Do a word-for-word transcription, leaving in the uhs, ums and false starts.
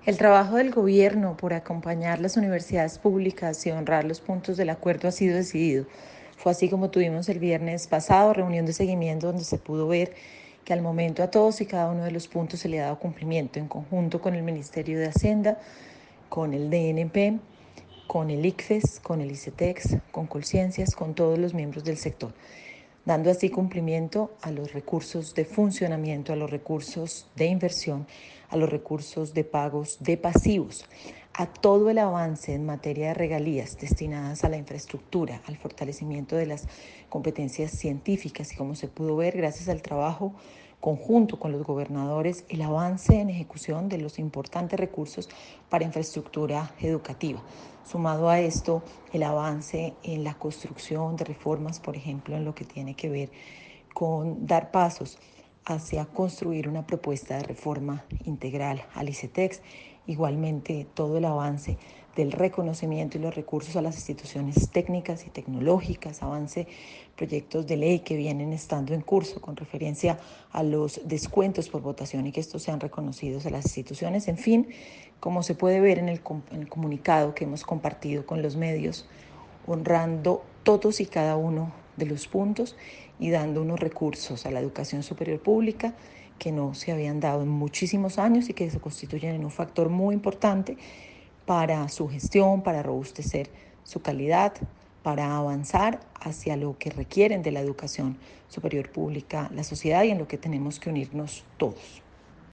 El trabajo del gobierno por acompañar las universidades públicas y honrar los puntos del acuerdo ha sido decidido. Fue así como tuvimos el viernes pasado reunión de seguimiento donde se pudo ver que al momento a todos y cada uno de los puntos se le ha dado cumplimiento en conjunto con el Ministerio de Hacienda, con el D N P, con el ICFES, con el ICETEX, con Colciencias, con todos los miembros del sector, dando así cumplimiento a los recursos de funcionamiento, a los recursos de inversión, a los recursos de pagos de pasivos, a todo el avance en materia de regalías destinadas a la infraestructura, al fortalecimiento de las competencias científicas y, como se pudo ver gracias al trabajo conjunto con los gobernadores, el avance en ejecución de los importantes recursos para infraestructura educativa. Sumado a esto, el avance en la construcción de reformas, por ejemplo, en lo que tiene que ver con dar pasos hacia construir una propuesta de reforma integral al ICETEX. Igualmente, todo el avance del reconocimiento y los recursos a las instituciones técnicas y tecnológicas, avance proyectos de ley que vienen estando en curso con referencia a los descuentos por votación y que estos sean reconocidos a las instituciones. En fin, como se puede ver en el, en el comunicado que hemos compartido con los medios, honrando todos y cada uno de los puntos y dando unos recursos a la educación superior pública que no se habían dado en muchísimos años y que se constituyen en un factor muy importante para su gestión, para robustecer su calidad, para avanzar hacia lo que requieren de la educación superior pública la sociedad y en lo que tenemos que unirnos todos.